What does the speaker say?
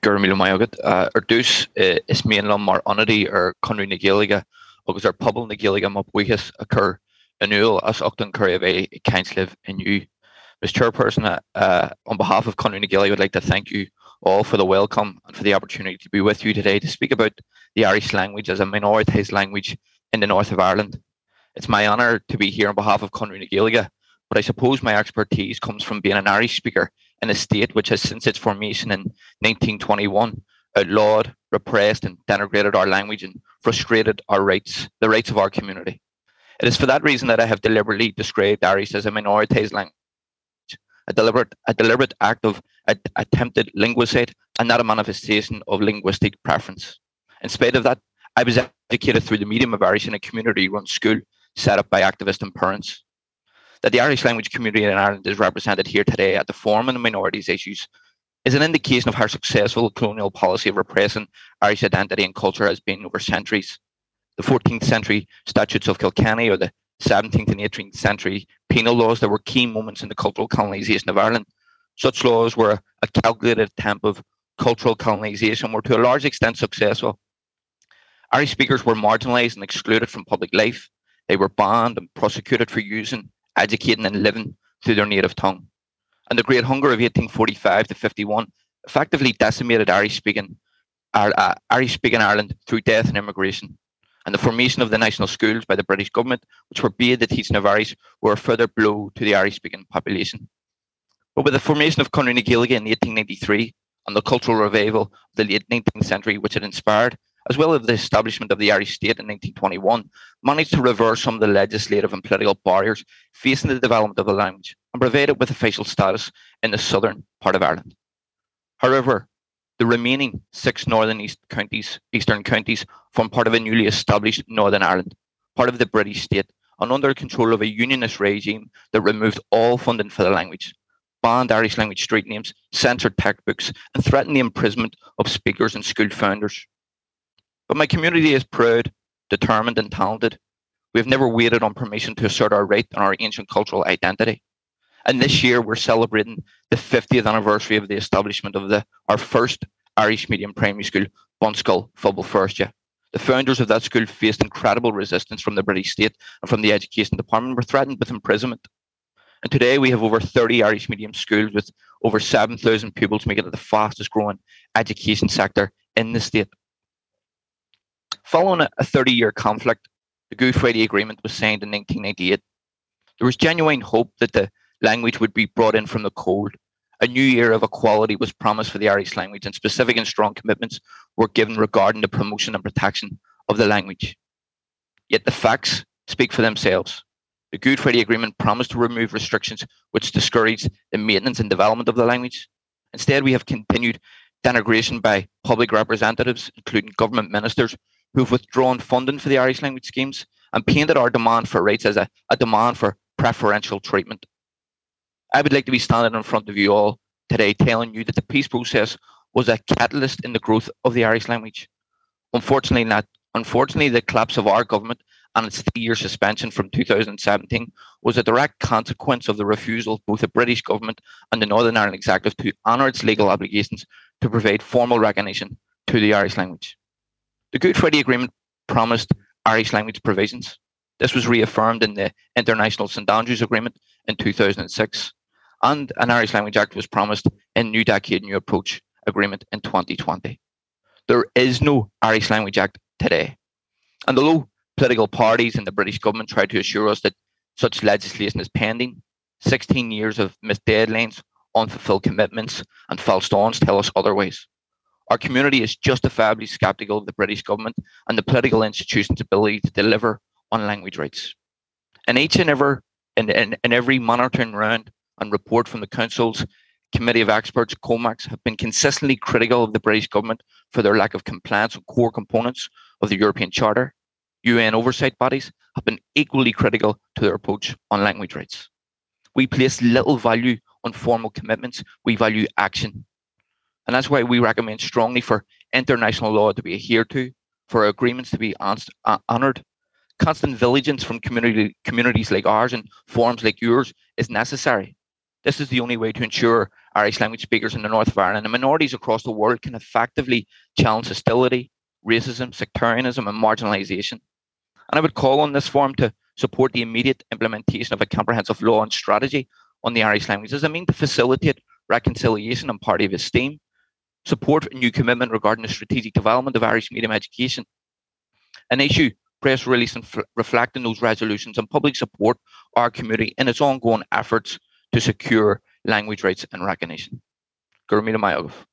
gur mí maigad ar dús is míon mar anadí ar conú na Gaeilge agus ar pobl na Gaeilge má buchas a chur anúil as 8 an cur a bheith Keinsliv inniu. Ms. Chairperson, on behalf of Conú na Gaeilge, I would like to thank you all for the welcome and for the opportunity to be with you today to speak about the Irish language as a minoritized language in the north of Ireland. It's my honour to be here on behalf of Conú na Gaeilge, but I suppose my expertise comes from being an Irish speaker in a state which has, since its formation in 1921, outlawed, repressed, and denigrated our language and frustrated our rights, the rights of our community. It is for that reason that I have deliberately described Irish as a minoritized language, a deliberate act of attempted linguicide and not a manifestation of linguistic preference. In spite of that, I was educated through the medium of Irish in a community-run school set up by activists and parents. That the Irish language community in Ireland is represented here today at the Forum on Minorities Issues is an indication of how successful the colonial policy of repressing Irish identity and culture has been over centuries. The 14th century statutes of Kilkenny or the 17th and 18th century penal laws that were key moments in the cultural colonisation of Ireland. Such laws were a calculated attempt of cultural colonisation, were to a large extent successful. Irish speakers were marginalised and excluded from public life. They were banned and prosecuted for using, educating and living through their native tongue. And the Great Hunger of 1845 to 51 effectively decimated Irish-speaking Ireland through death and immigration. And the formation of the national schools by the British government, which forbade the teaching of Irish, were a further blow to the Irish-speaking population. But with the formation of Conú na Gaeilge in 1893 and the cultural revival of the late 19th century, which it inspired, as well as the establishment of the Irish state in 1921, managed to reverse some of the legislative and political barriers facing the development of the language and provide it with official status in the southern part of Ireland. However, the remaining 6 eastern counties form part of a newly established Northern Ireland, part of the British state, and under control of a unionist regime that removed all funding for the language, banned Irish language street names, censored textbooks, and threatened the imprisonment of speakers and school founders. But my community is proud, determined, and talented. We have never waited on permission to assert our right and our ancient cultural identity. And this year, we're celebrating the 50th anniversary of the establishment of our first Irish medium primary school, Bunskull Fubble Firstja. The founders of that school faced incredible resistance from the British state and from the education department, were threatened with imprisonment. And today, we have over 30 Irish medium schools with over 7,000 pupils, making it the fastest growing education sector in the state. Following a 30-year conflict, the Good Friday Agreement was signed in 1998. There was genuine hope that the language would be brought in from the cold. A new era of equality was promised for the Irish language, and specific and strong commitments were given regarding the promotion and protection of the language. Yet the facts speak for themselves. The Good Friday Agreement promised to remove restrictions which discouraged the maintenance and development of the language. Instead, we have continued denigration by public representatives, including government ministers, who have withdrawn funding for the Irish language schemes and painted our demand for rights as a demand for preferential treatment. I would like to be standing in front of you all today telling you that the peace process was a catalyst in the growth of the Irish language. Unfortunately not. Unfortunately, the collapse of our government and its 3-year suspension from 2017 was a direct consequence of the refusal of both the British government and the Northern Ireland Executive to honour its legal obligations to provide formal recognition to the Irish language. The Good Friday Agreement promised Irish language provisions. This was reaffirmed in the International St Andrews Agreement in 2006, and an Irish Language Act was promised in New Decade New Approach Agreement in 2020. There is no Irish Language Act today. And although political parties and the British government tried to assure us that such legislation is pending, 16 years of missed deadlines, unfulfilled commitments, and false dawns tell us otherwise. Our community is justifiably sceptical of the British government and the political institutions' ability to deliver on language rights. In every monitoring round and report from the Council's Committee of Experts, COMAX, have been consistently critical of the British government for their lack of compliance with core components of the European Charter. UN oversight bodies have been equally critical to their approach on language rights. We place little value on formal commitments, we value action. And that's why we recommend strongly for international law to be adhered to, for agreements to be honoured. Constant vigilance from communities like ours and forums like yours is necessary. This is the only way to ensure Irish language speakers in the north of Ireland and minorities across the world can effectively challenge hostility, racism, sectarianism, and marginalisation. And I would call on this forum to support the immediate implementation of a comprehensive law and strategy on the Irish languages. I mean, to facilitate reconciliation and party of esteem, support a new commitment regarding the strategic development of Irish medium education, and issue press release and reflecting those resolutions and public support our community in its ongoing efforts to secure language rights and recognition. Gurmita Mayogov.